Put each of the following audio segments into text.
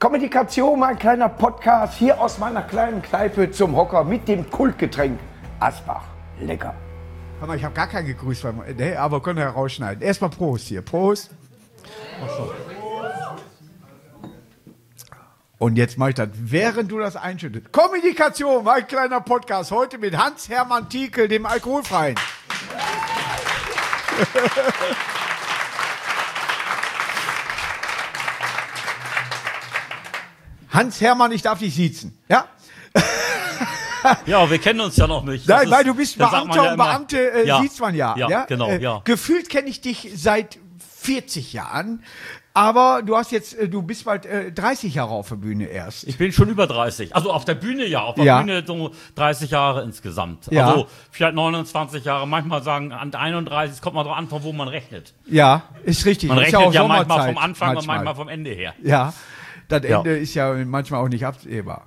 Kommunikation, mein kleiner Podcast, hier aus meiner kleinen Kneipe zum Hocker mit dem Kultgetränk Asbach. Lecker. Aber ich habe gar keinen gegrüßt, aber können wir rausschneiden. Erstmal Prost hier. Prost. Achso. Und jetzt mache ich das, während du das einschüttest. Kommunikation, mein kleiner Podcast, heute mit Hans-Hermann Tiekel, dem Alkoholfreien. Hans-Hermann, ich darf dich siezen, ja? Ja, wir kennen uns ja noch nicht. Nein, weil du bist Beamter und Beamte sieht man ja. Ja, genau, ja. Gefühlt kenne ich dich seit 40 Jahren, aber du bist bald 30 Jahre auf der Bühne erst. Ich bin schon über 30. Also auf der Bühne auf der Bühne so 30 Jahre insgesamt. Ja. Also vielleicht 29 Jahre, manchmal sagen an 31, es kommt mal drauf an, von wo man rechnet. Ja, ist richtig. Man ist rechnet ja auch manchmal vom Anfang und manchmal vom Ende her. Ja, das Ende ist ja manchmal auch nicht absehbar.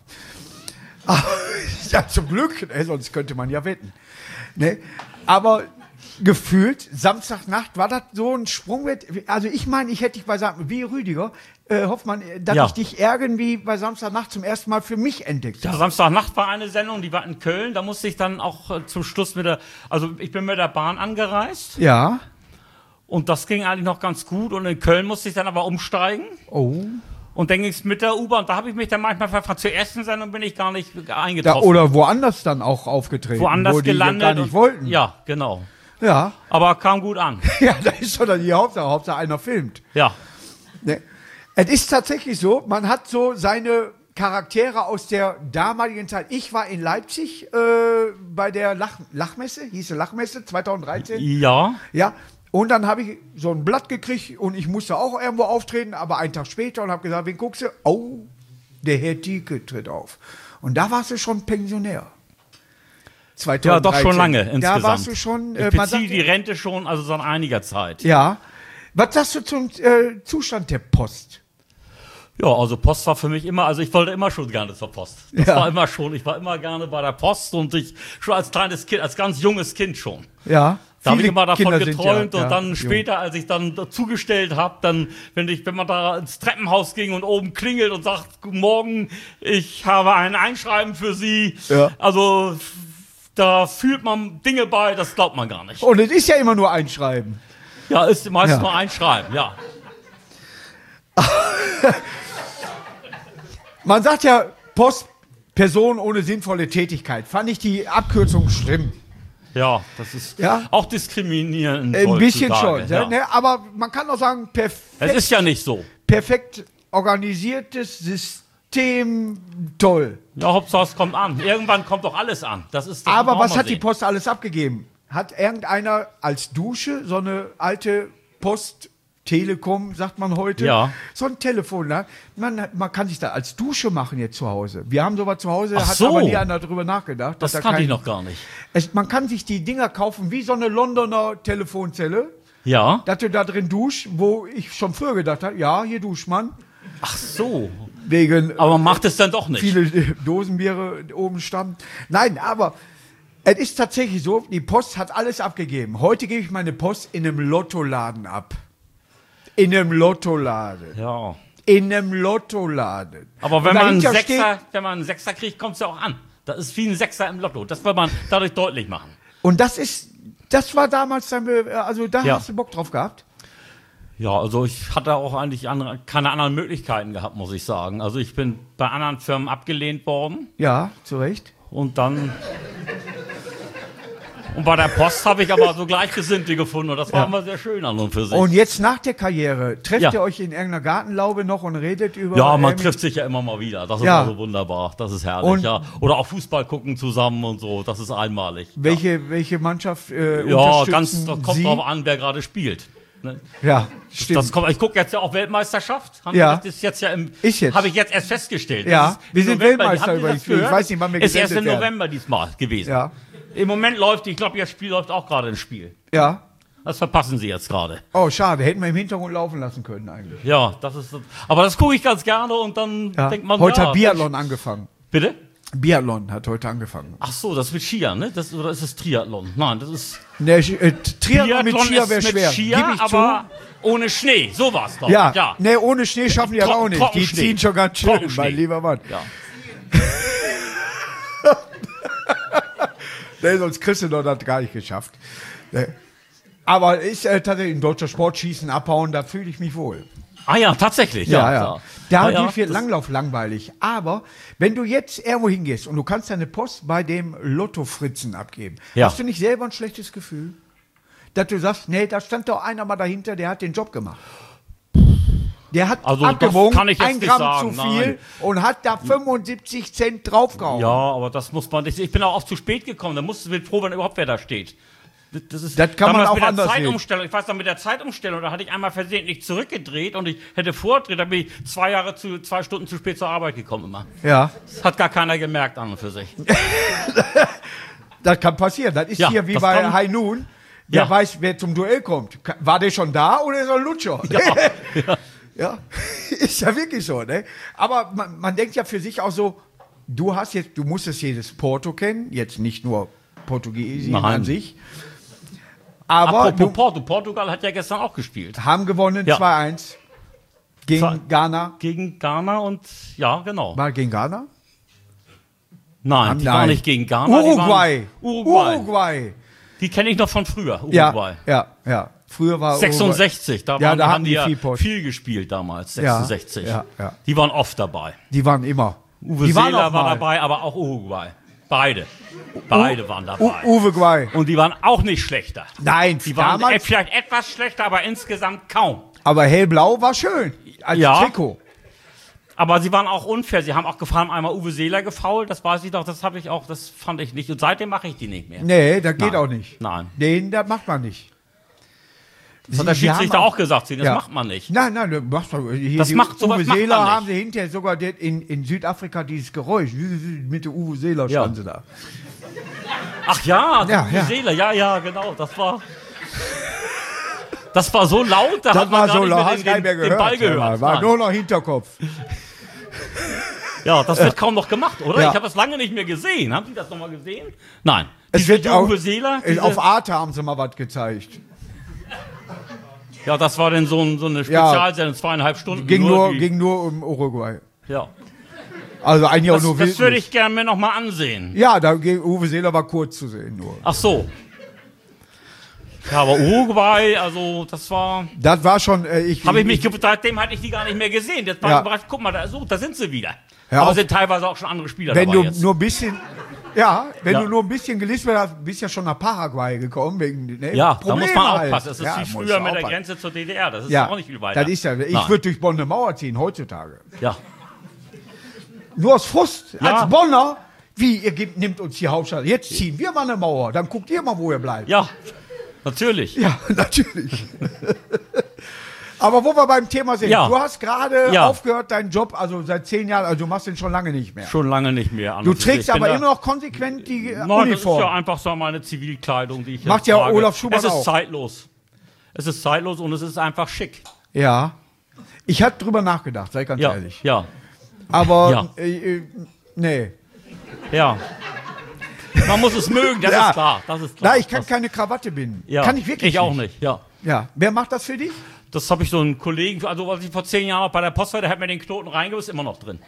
Ja, zum Glück, sonst könnte man ja wetten. Ne? Aber gefühlt, Samstagnacht, war das so ein Sprungwett? Also ich meine, ich hätte dich bei wie Rüdiger, Hoffmann, dass ich dich irgendwie bei Samstagnacht zum ersten Mal für mich entdeckt habe. Ja, Samstagnacht war eine Sendung, die war in Köln, da musste ich dann auch zum Schluss ich bin mit der Bahn angereist. Ja. Und das ging eigentlich noch ganz gut und in Köln musste ich dann aber umsteigen. Oh. Und dann ging es mit der U-Bahn, da habe ich mich dann manchmal verfragt. Zur ersten Sendung bin ich gar nicht eingetroffen. Ja, oder woanders dann auch aufgetreten. Woanders wo die gelandet. Gar nicht wollten. Ja, genau. Ja. Aber kam gut an. Ja, da ist doch dann die Hauptsache. Hauptsache einer filmt. Ja. Ne. Es ist tatsächlich so, man hat so seine Charaktere aus der damaligen Zeit. Ich war in Leipzig bei der Lachmesse, hieß Lachmesse 2013. Ja. Ja. Und dann habe ich so ein Blatt gekriegt und ich musste auch irgendwo auftreten, aber einen Tag später und habe gesagt, wen guckst du? Oh, der Herr Tiekel tritt auf. Und da warst du schon Pensionär. 2013. Ja, doch schon lange insgesamt. Da warst du schon... Ich beziehe die Rente schon, also seit einiger Zeit. Ja. Was sagst du zum Zustand der Post? Ja, also Post war für mich immer, also ich wollte immer schon gerne zur Post. Das war immer schon, ich war immer gerne bei der Post und ich schon als kleines Kind, als ganz junges Kind schon. Ja. Da habe ich immer davon Kinder geträumt und dann später, als ich dann zugestellt habe, dann, wenn man da ins Treppenhaus ging und oben klingelt und sagt, guten Morgen, ich habe ein Einschreiben für Sie. Ja. Also da fühlt man Dinge bei, das glaubt man gar nicht. Und es ist ja immer nur Einschreiben. Ja, ist meistens nur Einschreiben, ja. Man sagt ja Post, Person ohne sinnvolle Tätigkeit. Fand ich die Abkürzung schlimm. Ja, das ist auch diskriminierend. Ein bisschen schon. Ja. Ne? Aber man kann auch sagen, perfekt. Es ist ja nicht so. Perfekt organisiertes System, toll. Ja, Hauptsache es kommt an. Irgendwann kommt doch alles an. Aber was hat die Post alles abgegeben? Hat irgendeiner als Dusche so eine alte Post Telekom, sagt man heute. So ein Telefon, ne? Man kann sich da als Dusche machen jetzt zu Hause. Wir haben sowas zu Hause, hat aber nie einer darüber nachgedacht. Das kannte ich noch gar nicht. Man kann sich die Dinger kaufen wie so eine Londoner Telefonzelle. Ja. Dass du da drin duschst, wo ich schon früher gedacht habe, ja, hier duscht man. Ach so. Aber man macht es dann doch nicht. Viele Dosenbiere oben stammen. Nein, aber es ist tatsächlich so, die Post hat alles abgegeben. Heute gebe ich meine Post in einem Lottoladen ab. In einem Lottoladen. Ja. In einem Lottoladen. Aber wenn man einen Sechser kriegt, kommt es ja auch an. Das ist wie ein Sechser im Lotto. Das will man dadurch deutlich machen. Und das war damals dann, also da hast du Bock drauf gehabt? Ja, also ich hatte auch eigentlich keine anderen Möglichkeiten gehabt, muss ich sagen. Also ich bin bei anderen Firmen abgelehnt worden. Ja, zu Recht. Und bei der Post habe ich aber so Gleichgesinnte gefunden und das war immer sehr schön an und für sich. Und jetzt nach der Karriere, trefft ihr euch in irgendeiner Gartenlaube noch und redet über... Ja, man trifft sich ja immer mal wieder. Das ist also wunderbar. Das ist herrlich, und Oder auch Fußball gucken zusammen und so. Das ist einmalig. Welche Mannschaft das kommt drauf an, wer gerade spielt. Ne? Ja, stimmt. Ich gucke jetzt ja auch Weltmeisterschaft. Das ist jetzt ja habe ich jetzt erst festgestellt. Ja, wir sind Weltmeister übrigens. Ich weiß nicht, wann wir gesendet werden. Ist erst im November diesmal gewesen. Ja. Im Moment ich glaube, das Spiel läuft auch gerade im Spiel. Ja. Das verpassen sie jetzt gerade. Oh, schade. Hätten wir im Hintergrund laufen lassen können eigentlich. Ja, aber das gucke ich ganz gerne und dann denkt man... Heute hat Biathlon angefangen. Bitte? Biathlon hat heute angefangen. Ach so, das ist mit Skier, ne? Oder ist es Triathlon? Nein, das ist... Ne, Triathlon mit Skier wäre ist schwer. mit Skier, aber ohne Schnee. So war's doch. Ja. Ne, ohne Schnee schaffen die aber auch nicht. Die Trockenschnee. ziehen schon ganz schön, mein lieber Mann. Ja. Ne, sonst kriegst du doch das gar nicht geschafft. Ne. Aber ist tatsächlich ein deutscher Sport, Schießen, Abhauen, da fühle ich mich wohl. Ah ja, tatsächlich. Ja. Da ja, wird Langlauf langweilig. Aber wenn du jetzt irgendwo hingehst und du kannst deine Post bei dem Lotto-Fritzen abgeben, hast du nicht selber ein schlechtes Gefühl? Dass du sagst, nee, da stand doch einer mal dahinter, der hat den Job gemacht. Der hat also abgewogen, kann ich jetzt 1 nicht Gramm sagen, zu viel nein. und hat da 75 Cent draufgehauen. Ja, aber das muss man nicht. Ich bin auch zu spät gekommen. Da musst du froh, wenn überhaupt wer da steht. Das kann man auch mit der anders sehen. Zeitumstellung. Ich weiß noch, mit der Zeitumstellung, da hatte ich einmal versehentlich zurückgedreht und ich hätte vorgedreht, da bin ich 2 Stunden zu spät zur Arbeit gekommen immer. Ja. Das hat gar keiner gemerkt an und für sich. Das kann passieren. Das ist hier wie bei High Noon. Wer weiß, wer zum Duell kommt. War der schon da oder ist er ein Lutscher? Ja. Ist ja wirklich so, ne? Aber man denkt ja für sich auch so, du musstest jedes Porto kennen, jetzt nicht nur Portugiesien an sich. Aber apropos Portugal hat ja gestern auch gespielt. Haben gewonnen 2-1 gegen Ghana. Gegen Ghana und, ja, genau. War gegen Ghana? Nein, die waren nicht gegen Ghana. Uruguay. Die kenne ich noch von früher, Uruguay. Ja. Früher war 66, da haben die ja viel gespielt damals, 66. Ja. Die waren oft dabei. Die waren immer. Uwe Seeler war dabei, aber auch Uruguay. Beide waren dabei. Uruguay. Und die waren auch nicht schlechter. Nein, die waren vielleicht etwas schlechter, aber insgesamt kaum. Aber hellblau war schön, als Trikot. Aber sie waren auch unfair. Sie haben auch einmal Uwe Seeler gefoult, das weiß ich doch, das fand ich nicht. Und seitdem mache ich die nicht mehr. Nee, das geht auch nicht. Nein. Den, das macht man nicht. Das hat der Schiedsrichter auch gesagt, das macht man nicht. Nein, das macht man nicht. Uwe Seeler haben sie hinterher sogar in Südafrika dieses Geräusch, mit der Uwe Seeler standen sie da. Ach ja, Uwe Seeler, ja, genau, das war so laut, da hat man gar nicht mehr den Ball gehört. War nur noch Hinterkopf. Ja, das wird kaum noch gemacht, oder? Ja. Ich habe das lange nicht mehr gesehen. Haben Sie das noch mal gesehen? Nein. Es wird auch, Uwe Seeler, auf Arte haben sie mal was gezeigt. Ja, das war denn so eine Spezialsendung, 2,5 Stunden. Ging nur um Uruguay. Ja. Also eigentlich auch nur Wildnis. Das würde ich gerne mir noch mal ansehen. Ja, Uwe Seeler war kurz zu sehen nur. Ach so. Ja, aber Uruguay, also das war schon, seitdem hatte ich die gar nicht mehr gesehen. Jetzt war ich überrascht, guck mal, da sind sie wieder. Aber sind teilweise auch schon andere Spieler wenn dabei du jetzt. nur ein bisschen, du nur ein bisschen gelistet hast, bist ja schon nach Paraguay gekommen. Wegen, da Probleme muss man halt. aufpassen. Das ist wie früher mit der Grenze zur DDR. Das ist auch nicht viel weiter. Das ist ich würde durch Bonn eine Mauer ziehen, heutzutage. Ja. Nur aus Frust, als Bonner, ihr nehmt uns die Hauptstadt, jetzt ziehen wir mal eine Mauer, dann guckt ihr mal, wo ihr bleibt. Ja, natürlich. Ja, natürlich. Aber wo wir beim Thema sind, du hast gerade aufgehört, deinen Job, also seit 10 Jahren, also du machst den schon lange nicht mehr. Schon lange nicht mehr. Du trägst aber immer noch konsequent die Uniform. Das ist ja einfach so meine Zivilkleidung, die ich jetzt macht ja trage. Olaf Schubert auch. Es ist zeitlos. Es ist zeitlos und es ist einfach schick. Ja. Ich hatte drüber nachgedacht, sei ganz ehrlich. Ja. Aber, nee. Ja. Man muss es mögen, das ist klar. Nein, ich kann keine Krawatte binden. Ja. Kann ich wirklich Ich auch nicht, ja. Wer macht das für dich? Das habe ich so einen Kollegen, also als ich vor 10 Jahren noch bei der Post war, der hat mir den Knoten reingehauen, ist immer noch drin.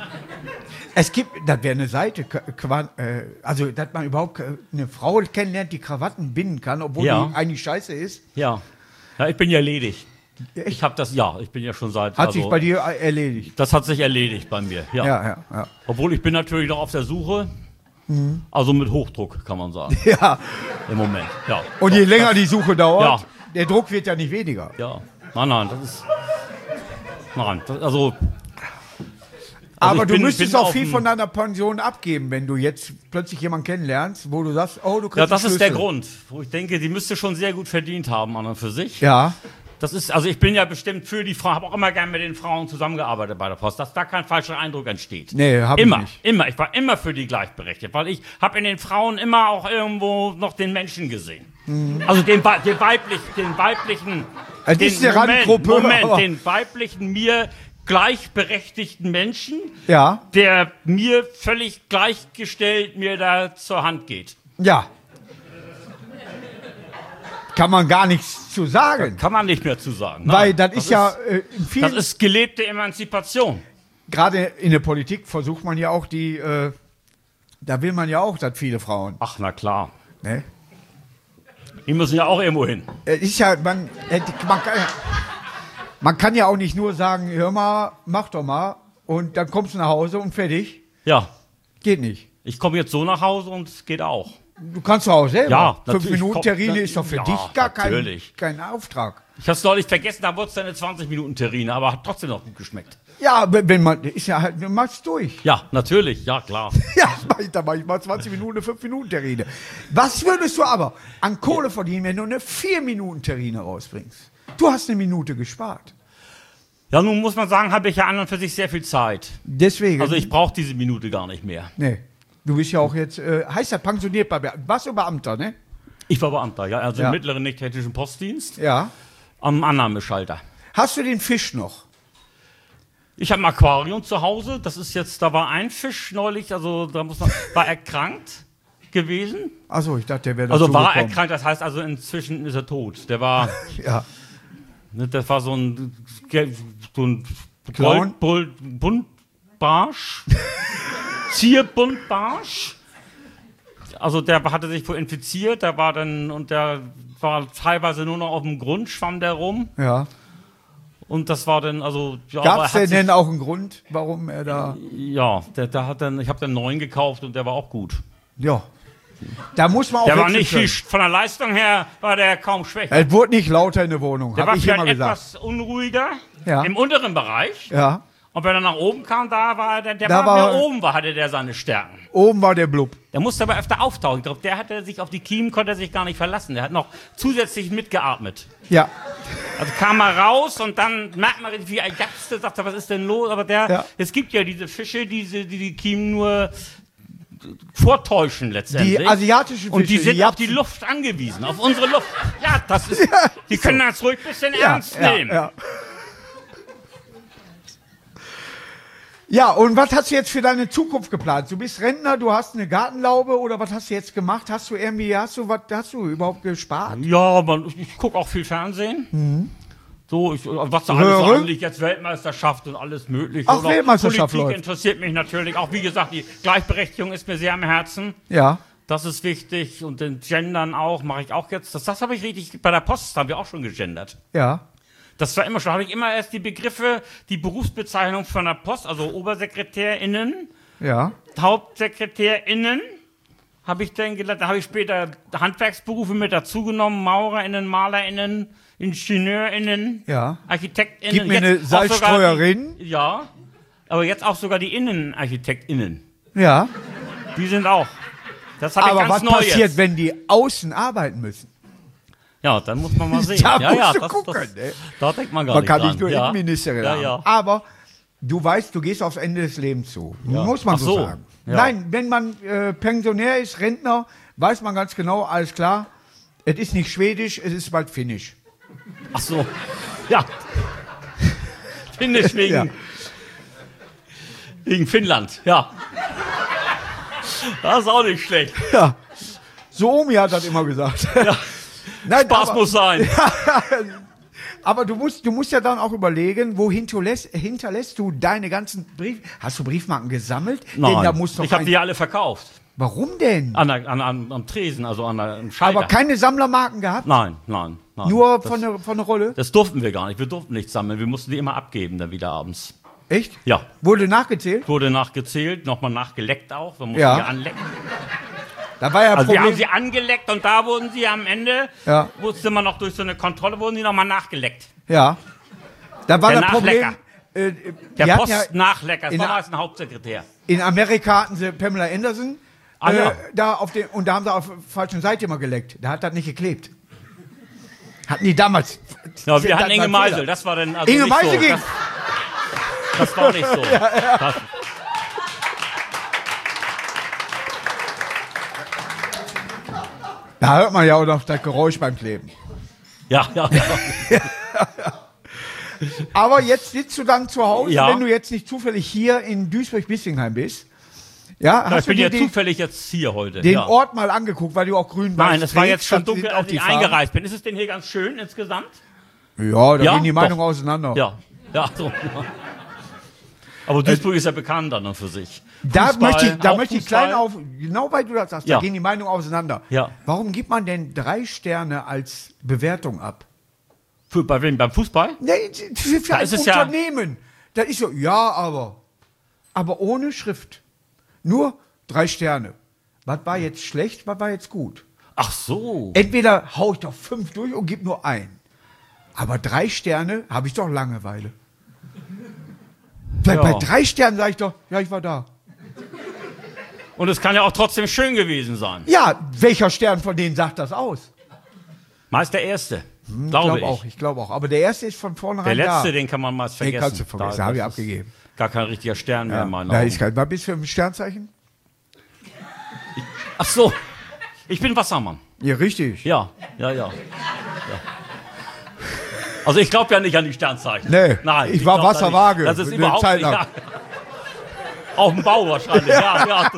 Es gibt, das wäre eine Seite, also dass man überhaupt eine Frau kennenlernt, die Krawatten binden kann, obwohl die eigentlich scheiße ist. Ja, ich bin ja ledig. Ich habe das, ich bin ja schon seit... Hat sich bei dir erledigt? Das hat sich erledigt bei mir, ja. Obwohl ich bin natürlich noch auf der Suche, also mit Hochdruck, kann man sagen. Ja. Im Moment, ja. Und je länger die Suche dauert, der Druck wird ja nicht weniger. Ja, nein, das ist... Nein, also... Aber du müsstest auch viel von deiner Pension abgeben, wenn du jetzt plötzlich jemanden kennenlernst, wo du sagst, du kriegst Ja, das ist der Grund, wo ich denke, die müsste schon sehr gut verdient haben an und für sich. Ja. Das ist, also ich bin ja bestimmt für die Frauen, habe auch immer gern mit den Frauen zusammengearbeitet bei der Post, dass da kein falscher Eindruck entsteht. Nee, hab ich nicht. Immer. Ich war immer für die gleichberechtigt, weil ich habe in den Frauen immer auch irgendwo noch den Menschen gesehen. Also den weiblichen, das ist eine Randgruppe, den weiblichen mir gleichberechtigten Menschen, Ja. der mir völlig gleichgestellt mir da zur Hand geht. Ja. Kann man gar nichts zu sagen. Kann man nicht mehr zu sagen. Weil Nein, das ist ja in das vielen, ist gelebte Emanzipation. gerade in der Politik versucht man ja auch da will man ja auch, dass viele Frauen. Ach, na klar. Ne? Die müssen ja auch irgendwo hin. Es ist ja, man kann ja auch nicht nur sagen, hör mal, mach doch mal und dann kommst du nach Hause und fertig. Ja, Geht nicht. ich komme jetzt so nach Hause und es geht auch. Du kannst doch auch selber. Ja, 5 natürlich. Minuten Terrine ist doch für Ja, dich gar natürlich. kein Auftrag. Ich hab's neulich vergessen, da wurde es eine 20-Minuten-Terrine, aber hat trotzdem noch gut geschmeckt. Ja, wenn man, ist ja halt, du machst durch. Ja, natürlich, ja klar. Ja, da mach ich mal 20 Minuten, eine 5 Minuten Terrine. Was würdest du aber an Kohle verdienen, wenn du eine 4 Minuten Terrine rausbringst? Du hast eine Minute gespart. Ja, nun muss man sagen, habe ich ja an und für sich sehr viel Zeit. Deswegen. Also ich brauche diese Minute gar nicht mehr. Nee. Du bist ja auch jetzt, heißt ja pensioniert bei warst du Beamter, ne? Ich war Beamter, ja, also Ja. im mittleren nicht-technischen Postdienst Ja. am Annahmeschalter. Hast du den Fisch noch? Ich habe ein Aquarium zu Hause, das ist jetzt, da war ein Fisch neulich, also da war erkrankt gewesen. Achso, ich dachte, der wäre Also dazu war gekommen. erkrankt, das heißt also inzwischen ist er tot. Der war, Ja. das war so ein Clown? Buntbarsch, Zierbuntbarsch. Also der hatte sich wohl infiziert, der war teilweise nur noch auf dem Grund, schwamm der rum. Ja. Und das war dann, also, ja. Gab aber es er hat denn auch einen Grund, warum er da. Ja, der hat dann, ich habe dann einen neuen gekauft und der war auch gut. Ja. Da muss man auch. Der war wechseln nicht können. viel, von der Leistung her war der kaum schwächer. Es wurde nicht lauter in der Wohnung, Der habe war ich immer vielleicht gesagt. etwas unruhiger Ja. im unteren Bereich. Ja. Und wenn er nach oben kam, da war der Da war war- mehr oben, hatte der seine Stärken. Oben war der Blub. Der musste aber öfter auftauchen. Ich glaube, der hatte sich auf die Kiemen, konnte er sich gar nicht verlassen. Der hat noch zusätzlich mitgeatmet. Ja. Also kam er raus und dann merkt man, wie er japste, sagt er, was ist denn los? Aber Ja. es gibt ja diese Fische, die Kiemen nur vortäuschen letztendlich. Die asiatischen Fische. Und die sind auf japsen. die Luft angewiesen, auf unsere Luft. Ja, das ist, die können das ruhig ein bisschen ernst nehmen. Ja. Ja, und was hast du jetzt für deine Zukunft geplant? Du bist Rentner, du hast eine Gartenlaube oder was hast du jetzt gemacht? Hast du überhaupt gespart? Ja, ich gucke auch viel Fernsehen. So, was da alles so Röhre? anliegt, jetzt Weltmeisterschaft und alles mögliche. Ach, Oder Weltmeisterschaft Politik läuft. interessiert mich natürlich. Auch wie gesagt, die Gleichberechtigung ist mir sehr am Herzen. Ja. Das ist wichtig. Und den Gendern auch, mache ich auch jetzt. Das habe ich richtig, bei der Post haben wir auch schon gegendert. Ja. Das war immer schon, habe ich immer erst die Begriffe, die Berufsbezeichnung von der Post, also ObersekretärInnen, Ja. HauptsekretärInnen, habe ich dann gelernt. Da habe ich später Handwerksberufe mit dazugenommen, MaurerInnen, MalerInnen, IngenieurInnen, Ja. ArchitektInnen. Gib mir Jetzt eine auch sogar Salzstreuerin. Ja, aber jetzt auch sogar die InnenarchitektInnen. Ja. Die sind auch. Das habe ich Aber ganz was neu passiert, jetzt. wenn die außen arbeiten müssen? Ja, dann muss man mal sehen. Da musst du das, gucken, ne? da denkt man gar Man nicht kann dran. nicht nur ja. Innenministerin Ja, haben. ja. Aber du weißt, du gehst aufs Ende des Lebens zu. Ja. Muss man Ach so so. sagen. Ja. Nein, wenn man Pensionär ist, Rentner, weiß man ganz genau, alles klar, es ist nicht Schwedisch, es ist bald Finnisch. Ach so. Ja. Finnisch wegen, Ja. wegen Finnland. Ja. Das ist auch nicht schlecht. Ja. So Omi hat das immer gesagt. Ja. Nein, Spaß aber, muss sein. aber du musst ja dann auch überlegen, wo hinterlässt du deine ganzen Briefe? Hast du Briefmarken gesammelt? Denn da muss doch ich habe die alle verkauft. Warum denn? Am Tresen, also am Schalter. Aber keine Sammlermarken gehabt? Nein. Nur das, von der Rolle? Das durften wir gar nicht. Wir durften nichts sammeln. Wir mussten die immer abgeben dann wieder abends. Echt? Ja. Wurde nachgezählt? Wurde nachgezählt, nochmal nachgeleckt auch. Wir mussten Ja. die anlecken. Da war ja Also wir Problem. haben sie angeleckt und da wurden sie am Ende, Ja. musste man noch durch so eine Kontrolle, wurden sie nochmal nachgeleckt. Ja. Da war Der das Problem. Nachlecker. Die Der hatten ja, Postnachlecker, das in war der- meist ein Hauptsekretär. in Amerika hatten sie Pamela Anderson. Ah, ja. Da haben sie auf der falschen Seite immer geleckt. Da hat das nicht geklebt. Hatten die damals. Ja, wir Das hatten war Inge ein Meisel, Fehler. das war dann also Inge nicht Meisel so. ging. Das war nicht so. Das, Da hört man ja auch noch das Geräusch beim Kleben. ja. Aber jetzt sitzt du dann zu Hause, Ja. wenn du jetzt nicht zufällig hier in Duisburg-Bissingheim bist. Ja, Ich hast du bin ja dir zufällig jetzt hier heute. den ja. Ort mal angeguckt, weil du auch grün warst? Nein, es war jetzt schon dunkel, als ich Farben. eingereist bin. Ist es denn hier ganz schön insgesamt? Ja, da Ja, gehen die Meinungen doch. auseinander. Ja, ja, so. Ja. Aber Duisburg ist ja bekannt dann für sich. Da Fußball, möchte auch ich Fußball. klein auf, genau weil du das sagst, Ja. da gehen die Meinungen auseinander. Ja. Warum gibt man denn 3 Sterne als Bewertung ab? Bei wem? Beim Fußball? Nee, für Da ein ist es ja- Unternehmen. Da ist so, ja, aber ohne Schrift. Nur 3 Sterne. Was war jetzt schlecht, was war jetzt gut? Ach so. Entweder hau ich doch 5 durch und gib nur ein. Aber 3 Sterne habe ich doch Langeweile. Bei 3 Sternen sage ich doch, ja, ich war da. Und es kann ja auch trotzdem schön gewesen sein. Ja, welcher Stern von denen sagt das aus? Meist der erste, glaube ich. Ich glaube auch. Aber der erste ist von vornherein Der letzte, da. den kann man meist Den vergessen. kannst du vergessen, Da- habe ich das ist abgegeben. Gar kein richtiger Stern mehr in meinen Da Augen. ist kein. Was bist du für ein Sternzeichen? Ach so. Ich bin Wassermann. Ja, richtig. Ja. Also ich glaube ja nicht an die Sternzeichen. Nee, Nein, ich war glaub da Wasserwaage, nicht. Das ist eine überhaupt Zeit nicht. lang. Ja. Auf dem Bau wahrscheinlich. Ja.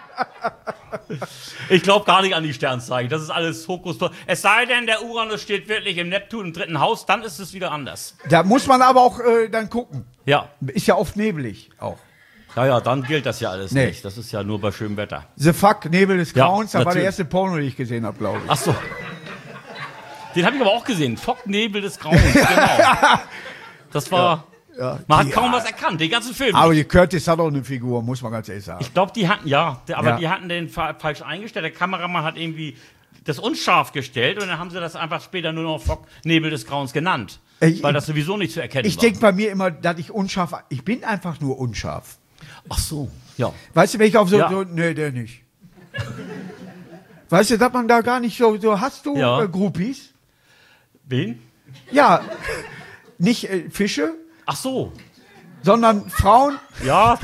Ich glaube gar nicht an die Sternzeichen. Das ist alles Hokus. Es sei denn, der Uranus steht wirklich im Neptun im 3. Haus, dann ist es wieder anders. Da muss man aber auch dann gucken. Ja. Ist ja oft neblig auch. Ja, dann gilt das ja alles Nee. nicht. Das ist ja nur bei schönem Wetter. The Fuck, Nebel des Ja, Grauens, das war der natürlich. erste Porno, den ich gesehen habe, glaube ich. Ach so. Den habe ich aber auch gesehen. Focknebel des Grauens, genau. Das war. Man hat kaum was erkannt, den ganzen Film. Aber die Curtis hat auch eine Figur, muss man ganz ehrlich sagen. Ich glaube, die hatten, aber Ja. die hatten den falsch eingestellt. Der Kameramann hat irgendwie das unscharf gestellt und dann haben sie das einfach später nur noch Focknebel des Grauens genannt. weil das sowieso nicht zu erkennen Ich war. denke bei mir immer, dass ich unscharf, ich bin einfach nur unscharf. Ach so, ja. Weißt du, wenn ich auf Ja. nee, der nicht. Weißt du, dass man da gar nicht so hast du Ja. Groupies? Wen? Ja, nicht Fische, Ach so, sondern Frauen, ja.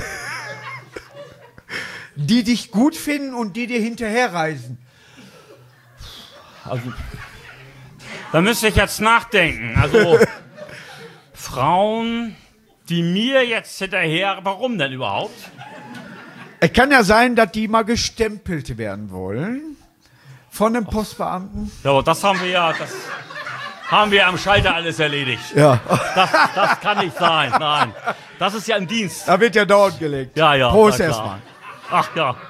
die dich gut finden und die dir hinterherreisen. Also, da müsste ich jetzt nachdenken. Also, Frauen, die mir jetzt hinterher, warum denn überhaupt? Es kann ja sein, dass die mal gestempelt werden wollen von einem Postbeamten. Ja, aber das haben wir am Schalter alles erledigt. Ja. Das kann nicht sein, nein. Das ist ja im Dienst. Da wird ja dauernd gelegt. Ja. Prost na erstmal. klar. Ach ja.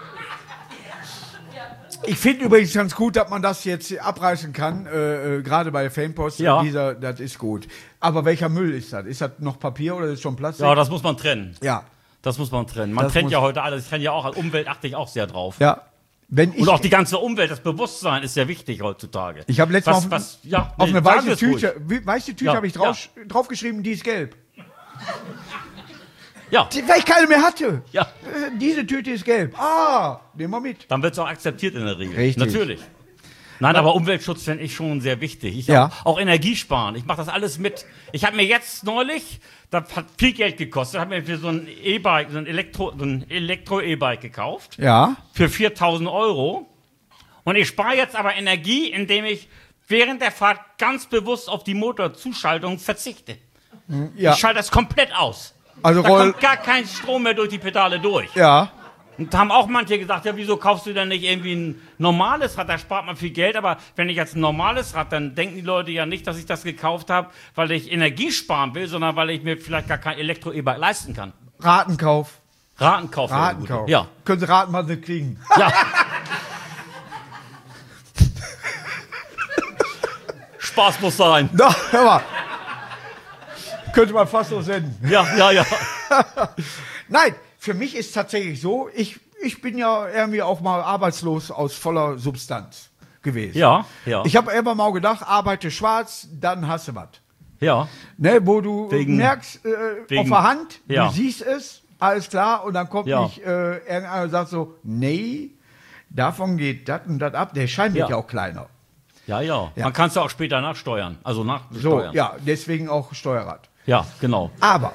Ich finde übrigens ganz gut, dass man das jetzt abreißen kann, gerade bei der Famepost. Ja. Das ist gut. Aber welcher Müll ist das? Ist das noch Papier oder ist das schon Plastik? Ja, das muss man trennen. Ja. Das muss man trennen. Man Das trennt muss- ja heute alles. Ich trenne ja auch, als Umwelt achte ich auch sehr drauf. Ja. Wenn ich, Und auch die ganze Umwelt, das Bewusstsein ist sehr wichtig heutzutage. ich habe letztes Mal auf eine sagen weiße Sie es ruhig. Weiße Tüte Ja, habe ich draufgeschrieben, die ist gelb. Ja, Weil ich keine mehr hatte. ja. Diese Tüte ist gelb. Ah, nehmen wir mit. Dann wird es auch akzeptiert in der Regel. Richtig. Natürlich. Nein, aber Umweltschutz finde ich schon sehr wichtig. Ich Ja. auch Energiesparen. Ich mache das alles mit. Ich habe mir jetzt neulich, das hat viel Geld gekostet, habe mir für so ein E-Bike, so ein Elektro-E-Bike gekauft. Ja. Für 4.000 Euro. Und ich spare jetzt aber Energie, indem ich während der Fahrt ganz bewusst auf die Motorzuschaltung verzichte. Ja. Ich schalte das komplett aus. Also Da Roll. kommt gar kein Strom mehr durch die Pedale durch. Ja. Und da haben auch manche gesagt, ja, wieso kaufst du denn nicht irgendwie ein normales Rad? Da spart man viel Geld, aber wenn ich jetzt ein normales Rad, dann denken die Leute ja nicht, dass ich das gekauft habe, weil ich Energie sparen will, sondern weil ich mir vielleicht gar kein Elektro-E-Bike leisten kann. Ratenkauf. Ratenkauf. wäre Ratenkauf. gut. Ja. Können Sie raten, was Sie kriegen? Ja. Spaß muss sein. Na, hör mal. Könnte man fast so senden. Ja. Nein, für mich ist tatsächlich so, ich bin ja irgendwie auch mal arbeitslos aus voller Substanz gewesen. Ja. Ich habe immer mal gedacht, arbeite schwarz, dann hast du was. Ja. Ne, wo du Wegen- merkst, auf wegen- der Hand, ja. du siehst es, alles klar, und dann kommt Ja. nicht irgendeiner und sagt so, nee, davon geht das und das ab. Der Schein wird Ja. ja auch kleiner. Ja. Man kann es ja auch später nachsteuern. Also So, nachsteuern. ja, deswegen auch Steuerrad. Ja, genau. Aber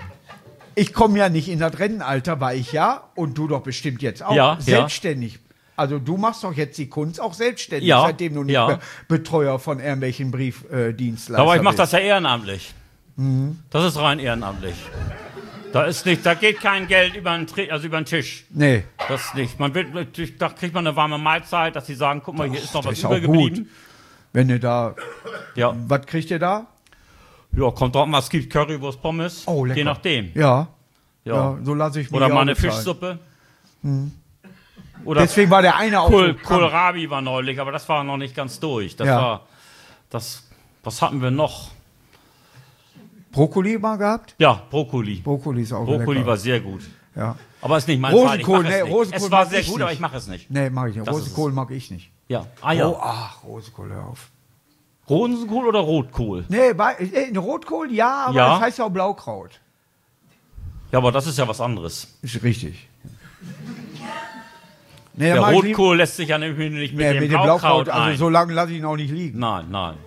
ich komme ja nicht in das Rennenalter, weil ich ja, und du doch bestimmt jetzt auch, Ja. selbstständig Also du machst doch jetzt die Kunst auch selbstständig, Ja, seitdem du nicht ja. mehr Betreuer von irgendwelchen Briefdienstleistern Aber ich mache bist. das ja ehrenamtlich. Das ist rein ehrenamtlich. Da geht kein Geld über den Tisch. Nee, Das nicht. Da kriegt man eine warme Mahlzeit, dass sie sagen, guck mal, hier ist noch was ist auch übergeblieben. gut. Wenn ihr da, Ja. was kriegt ihr da? Ja, kommt drauf an, was gibt Currywurst, Pommes. Oh, lecker. Je nachdem. Ja, Ja. so lasse ich mich Oder auch mal eine bezahlen. Fischsuppe. Oder Deswegen war der eine auch so krank. Kohlrabi war neulich, aber das war noch nicht ganz durch. Was hatten wir noch? Brokkoli mal gehabt? Ja, Brokkoli. Brokkoli ist auch Brokkoli lecker. war sehr gut. Ja. Aber ist nicht mein Rosenkohl, Fall. Ich mach nee, es nicht. Rosenkohl Es war mag sehr ich gut, nicht. aber ich mache es nicht. Nee, mag ich nicht. Das ist Rosenkohl mag ich nicht. Ja. Eier. Oh, ach, Rosenkohl, hör auf. Rosenkohl oder Rotkohl? Nee, Rotkohl, ja, aber Ja. das heißt ja auch Blaukraut. Ja, aber das ist ja was anderes. Ist richtig. Nee, Der dann mag ich lieb- Rotkohl lässt sich ja nämlich nicht mit Nee, dem mit dem Blaukraut Blaukraut, ein. also so lange lasse ich ihn auch nicht liegen. Nein.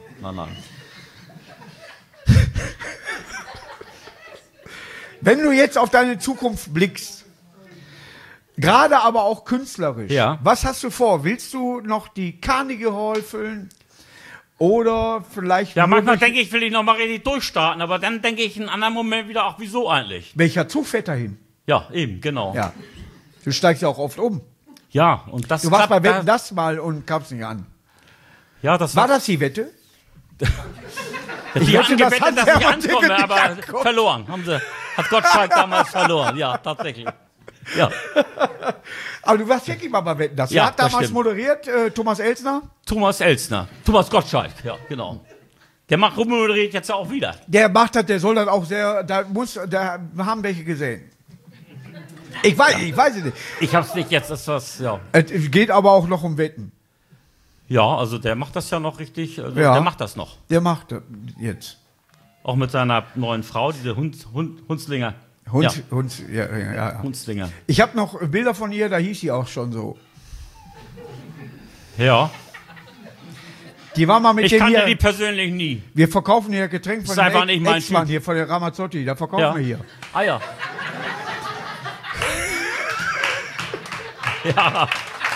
Wenn du jetzt auf deine Zukunft blickst, gerade aber auch künstlerisch, Ja. was hast du vor? Willst du noch die Carnegie Hall füllen? Oder vielleicht Ja, nur manchmal durch- denke ich, will ich noch mal richtig durchstarten, aber dann denke ich in einem anderen Moment wieder, ach, wieso eigentlich? welcher Zug fährt dahin? Ja, eben, genau. Ja. Du steigst ja auch oft um. Ja, und das Du warst bei klappt Wetten das mal und kamst nicht an. Ja, das War das die Wette? Die wette, haben das gewettet, hat dass der ich Artikel ankomme, nicht aber ankommt. verloren. Hat Gottschalk damals verloren. Ja, tatsächlich. Ja. Aber du warst wirklich mal bei Wetten das. Ja, Wer hat das damals stimmt. moderiert? Thomas Elsner? Thomas Elsner. Thomas Gottschalk, ja, genau. Der macht rummoderiert jetzt auch wieder. Der macht das, der soll das auch sehr, da haben welche gesehen. Ich weiß es nicht. Ich hab's nicht jetzt, ist was, ja. Es geht aber auch noch um Wetten. Ja, also der macht das ja noch richtig, also Ja. der macht das noch. Der macht das jetzt. Auch mit seiner neuen Frau, diese Hundslinger. Ja, Ja. Hundslinger. Ich habe noch Bilder von ihr, da hieß sie auch schon so. Ja. Die war mal mit Ich dem kannte hier. die persönlich nie. Wir verkaufen hier Getränk von Ist einfach nicht mein Ex-Mann Typ. hier, von der Ramazzotti. Da verkaufen Ja. wir hier. Ah ja. Ja.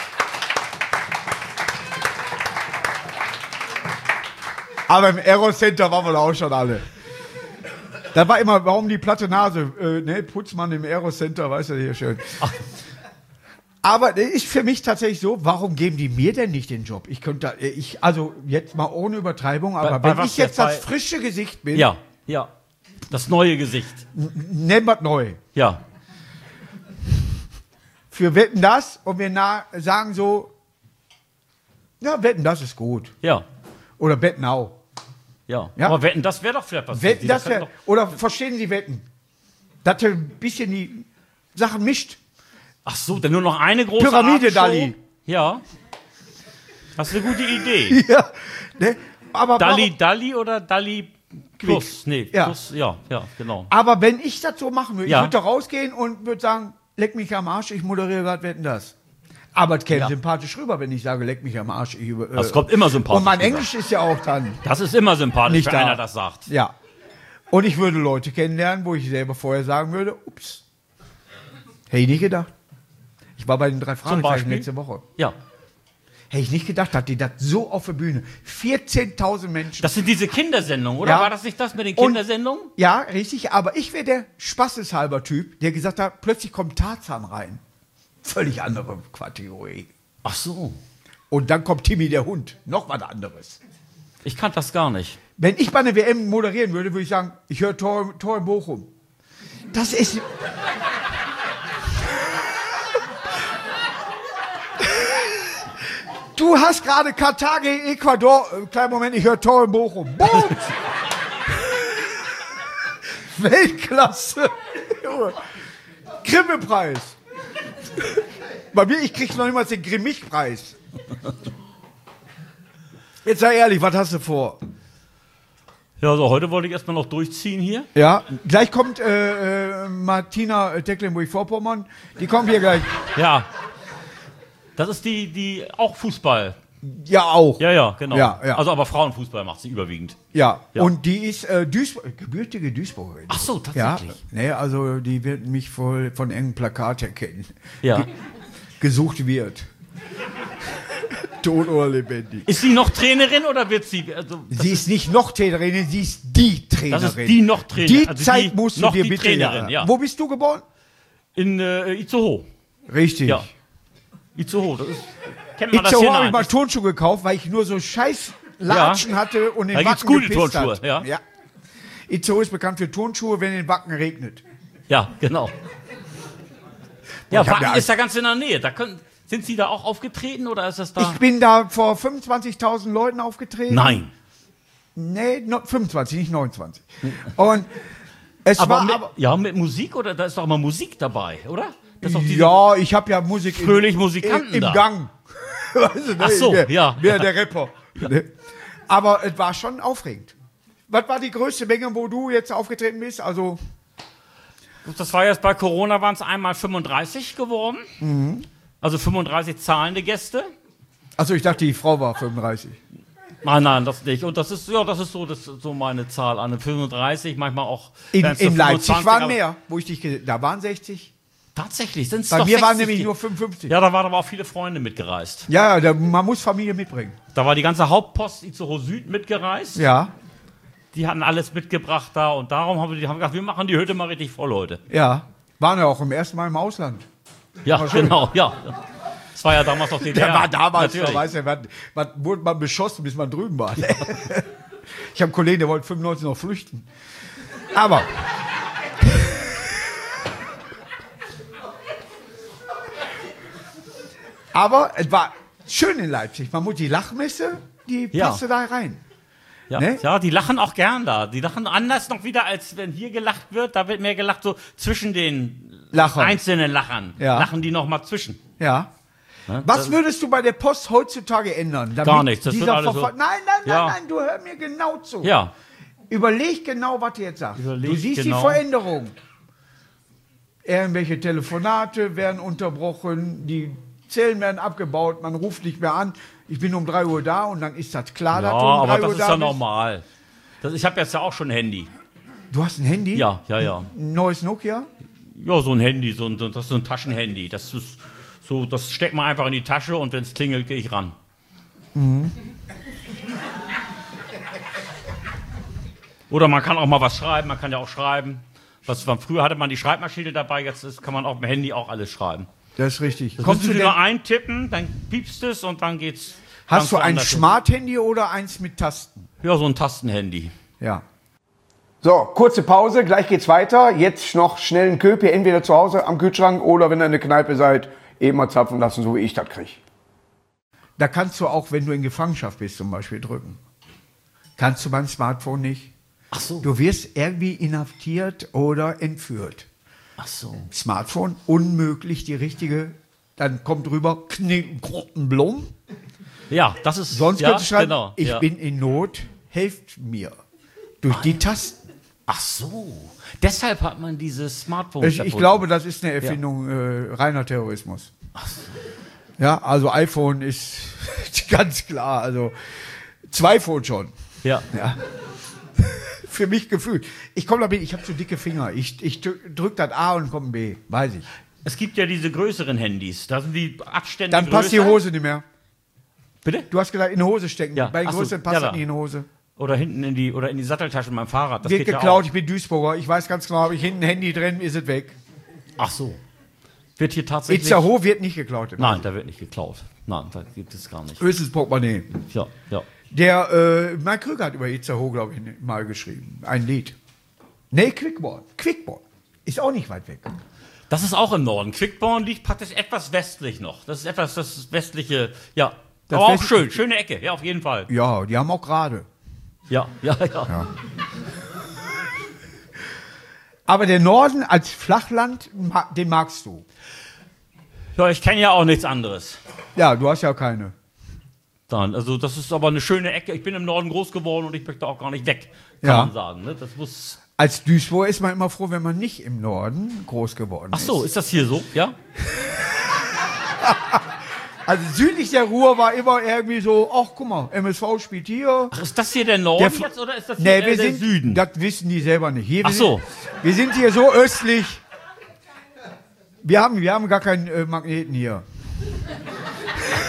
Aber im Aero-Center waren wir da auch schon alle. Da war immer, warum die platte Nase? Ne, Putzmann im Aero-Center, weißt du, hier schön. Aber das ist für mich tatsächlich so, warum geben die mir denn nicht den Job? Also jetzt mal ohne Übertreibung, aber Bei wenn was ich jetzt jetzt? das frische Gesicht bin, Ja, ja. Das neue Gesicht. nennen wir es neu. Ja. Für Wetten das und wir sagen so, ja, Wetten das ist gut. Ja. Oder Wetten auch. Ja. Ja. Aber Wetten, das wäre doch vielleicht was. Wetten, das könnte wär, oder verstehen Sie Wetten? Dass er ein bisschen die Sachen mischt. Ach so, denn nur noch eine große Pyramide, Abendshow? Dalli. Ja. Das ist eine gute Idee. Ja, ne? Aber, Dalli oder Dalli Plus? Nee, Ja. Plus, ja, genau. aber wenn ich das so machen würde, Ja. ich würde da rausgehen und würde sagen, leck mich am Arsch, ich moderiere gerade Wetten das. Aber es käme Ja. sympathisch rüber, wenn ich sage, leck mich am Arsch. Das kommt immer sympathisch Und mein rüber. Englisch ist ja auch dann. Das ist immer sympathisch, Nicht wenn da. einer das sagt. Ja. Und ich würde Leute kennenlernen, wo ich selber vorher sagen würde, ups. Hätte ich nicht gedacht. Ich war bei den 3 Fragezeichen Beispiel? letzte Woche. Ja. Hätte ich nicht gedacht, dass die das so auf der Bühne. 14.000 Menschen. Das sind diese Kindersendungen, oder? Ja. War das nicht das mit den Und- Kindersendungen? Ja, richtig, aber ich wäre der spaßeshalber Typ, der gesagt hat, plötzlich kommt Tarzan rein. Völlig andere Kategorie. Ach so. Und dann kommt Timmy der Hund. Noch was anderes. Ich kannte das gar nicht. Wenn ich bei einer WM moderieren würde, würde ich sagen, ich höre Tor in Bochum. Das ist... Du hast gerade Katar gegen Ecuador. Kleinen Moment, ich höre Tor in Bochum. Boom! Weltklasse. Junge. Grimme-Preis. Bei mir, ich krieg noch niemals den Grimmig-Preis. Jetzt sei ehrlich, was hast du vor? Ja, also heute wollte ich erstmal noch durchziehen hier. Ja, gleich kommt Martina Tecklenburg-Vorpommern. Die kommt hier gleich. Ja. Das ist die auch Fußball. Ja, auch. Ja, genau. Ja, ja. Also aber Frauenfußball macht sie überwiegend. Ja. Ja. Und die ist gebürtige Duisburgerin. Ach so, Ja, tatsächlich. nee, also die wird mich von engen Plakat erkennen. Ja. Gesucht wird. Tot oder lebendig. Ist sie noch Trainerin oder wird sie? Also, Sie ist nicht noch Trainerin, sie ist die Trainerin. das ist die noch Trainerin. Die also Zeit musst du noch dir die bitte Trainerin, ja. Wo bist du geboren? In Itzehoe. Richtig. Ja. Itzehoe, das ist. Kennt man das Itzehoe hier? habe ich Nein. mal Turnschuhe gekauft, weil ich nur so scheiß Latschen hatte und den Da gibt's Wacken gute gepisst Turnschuhe, hat. ja. Itzehoe ist bekannt für Turnschuhe, wenn in Wacken regnet. Ja, genau. Ja, Ich hab Wacken ja- ist da ganz in der Nähe. Sind Sie da auch aufgetreten oder ist das da? Ich bin da vor 25.000 Leuten aufgetreten. Nein. Nee, 25, nicht 29. Und es Aber war mit Musik oder da ist doch immer Musik dabei, oder? Das ist doch diese ja, ich habe ja Musik fröhlich Musikanten im da. Gang. Weißt du, Ach so, ja. Der Rapper. Aber es war schon aufregend. Was war die größte Menge, wo du jetzt aufgetreten bist? Also Das war jetzt bei Corona, waren es einmal 35 geworden. Mhm. Also 35 zahlende Gäste. ich dachte, die Frau war 35. Nein, das nicht. Und das ist so meine Zahl an 35, manchmal auch. In wären's so Leipzig 25, waren aber mehr, da waren 60. Tatsächlich sind es Bei doch mir waren 60. nämlich nur 55. Ja, da waren aber auch viele Freunde mitgereist. Ja, man muss Familie mitbringen. Da war die ganze Hauptpost Itzehoe Süd mitgereist. Ja, Die hatten alles mitgebracht da und darum haben wir gedacht, wir machen die Hütte mal richtig voll, Leute. ja. Waren ja auch im ersten Mal im Ausland. Ja, genau, ja. Das war ja damals noch DDR. Der war damals, Natürlich. da weiß ja, was wurde man beschossen, bis man drüben war. Ich habe einen Kollegen, der wollte 95 noch flüchten. Aber es war schön in Leipzig. Man muss die Lachmesse, die Ja. passte da rein. Ja, Ne? ja, die lachen auch gern da. Die lachen anders noch wieder, als wenn hier gelacht wird. Da wird mehr gelacht so zwischen den Lachern. einzelnen Lachern. Ja. Lachen die noch mal zwischen. Ja. Ne? Was würdest du bei der Post heutzutage ändern? damit Gar nichts, das dieser wird alles so- Nein, Ja. du hör mir genau zu. Ja, Überleg genau, was du jetzt sagst. Überleg Du siehst genau. die Veränderung. Irgendwelche Telefonate werden unterbrochen, die Zellen werden abgebaut, man ruft nicht mehr an. Ich bin um 3 Uhr da und dann ist das klar, dass du um 3 aber das Uhr ist da ja bist. normal. Ich habe jetzt ja auch schon ein Handy. Du hast ein Handy? Ja. Ein neues Nokia? Ja, so ein Handy, das ist so ein Taschenhandy. Das ist so, das steckt man einfach in die Tasche und wenn es klingelt, gehe ich ran. Oder man kann auch mal was schreiben, man kann ja auch schreiben. Früher hatte man die Schreibmaschine dabei, kann man auf dem Handy auch alles schreiben. Das ist richtig. Das Kommst müssen du Sie denn, nur eintippen, dann piepst es und dann geht's. hast ganz du ein woanders hin. Smart-Handy oder eins mit Tasten? Ja, so ein Tastenhandy. Ja. So, kurze Pause, gleich geht's weiter. Jetzt noch schnell einen Köpi, entweder zu Hause am Kühlschrank oder wenn ihr in der Kneipe seid, eben mal zapfen lassen, so wie ich das kriege. Da kannst du auch, wenn du in Gefangenschaft bist, zum Beispiel drücken. Kannst du beim Smartphone nicht. Ach so. Du wirst irgendwie inhaftiert oder entführt. Ach so. Smartphone, unmöglich die richtige. Dann kommt drüber, Blum. Ja, das ist. Sonst ja, könntest du schreiben, genau, ich ja. bin in Not, helft mir. Durch die Tasten. Ach so. Deshalb hat man dieses Smartphone. Ich glaube, das ist eine Erfindung reiner Terrorismus. Ja, also iPhone ist ganz klar. Also 2 Phone schon. Ja. Ja. Für mich gefühlt. Ich komme damit, ich habe so dicke Finger. Ich drück das A und komme B. Weiß ich. Es gibt ja diese größeren Handys. Da sind die Abstände Dann passt die größer. Hose nicht mehr. Bitte? Du hast gesagt, in die Hose stecken. Ja. Bei den Ach so, größeren passt ja, das da. nicht in die Hose. Oder hinten in die Satteltasche beim Fahrrad. Das Wird geht geklaut, Ja ich bin Duisburger. Ich weiß ganz genau, habe ich hinten ein Handy drin, ist es weg. auch. Ach so. Wird hier tatsächlich. Itzehoe wird nicht geklaut. Nein, da wird nicht geklaut. Nein, da gibt es gar nicht. Höchstens Portemonnaie. Ja, ja. Der Mike Krüger hat über Itzehoe, glaube ich, mal geschrieben. Ein Lied. Nee, Quickborn. Quickborn. Ist auch nicht weit weg. Das ist auch im Norden. Quickborn liegt praktisch etwas westlich noch. Das ist etwas das westliche. Ja. Das Aber auch westliche- schön. Schöne Ecke. Ja, auf jeden Fall. Ja, die haben auch gerade. Ja. Aber der Norden als Flachland, den magst du. Ja, ich kenne ja auch nichts anderes. Ja, du hast ja keine. Dann, also das ist aber eine schöne Ecke. Ich bin im Norden groß geworden und ich möchte auch gar nicht weg, kann Ja. man sagen. Ne? Das muss. Als Duisburg ist man immer froh, wenn man nicht im Norden groß geworden Ach ist. so, ist das hier so? Ja. Also südlich der Ruhr war immer irgendwie so, ach guck mal, MSV spielt hier. Ach, ist das hier der Norden Der- jetzt oder ist das hier Nee, wir der sind, Süden? das wissen die selber nicht. Hier, Ach so. Wir sind hier so östlich. Wir haben gar keinen Magneten hier.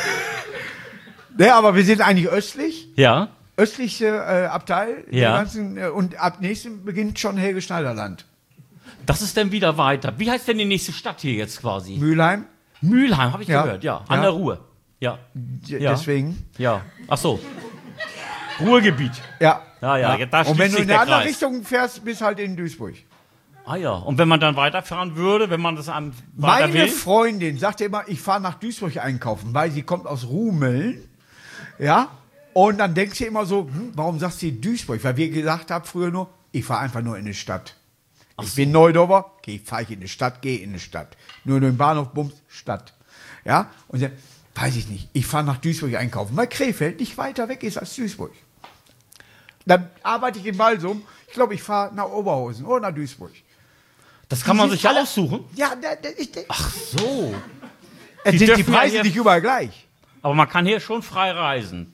Ne, aber wir sind eigentlich östlich. Ja. Östlichste Abteil. Ja. Der ganzen, und ab nächstem beginnt schon Helge-Schneider-Land. Das ist dann wieder weiter. Wie heißt denn die nächste Stadt hier jetzt quasi? Mülheim. Mülheim, habe ich Ja. gehört, ja. An Ja. der Ruhr. Ja. Ja. Deswegen. Ja. Ach so. Ruhrgebiet. Ja. Ja, da Und schließt wenn du sich in der eine andere Kreis. Richtung fährst, bist halt in Duisburg. Ah ja. Und wenn man dann weiterfahren würde, wenn man das am weiter Meine will? Freundin sagte immer, ich fahre nach Duisburg einkaufen, weil sie kommt aus Rumeln. Ja. Und dann denkt sie immer so, warum sagst du Duisburg? Weil wir gesagt haben früher nur, ich fahre einfach nur in die Stadt. Ich bin Neudorfer, fahre ich in die Stadt, gehe in die Stadt. Nur in den Bahnhof, Bums, Stadt. Ja. Und dann, weiß ich nicht, ich fahre nach Duisburg einkaufen, weil Krefeld nicht weiter weg ist als Duisburg. Dann arbeite ich in Walsum. Ich glaube, ich fahre nach Oberhausen oder nach Duisburg. Das kann man Die sich sind ja alle- aussuchen. Ja, Ach so. es die sind die dürfen ja Preise hier- nicht überall gleich. Aber man kann hier schon frei reisen.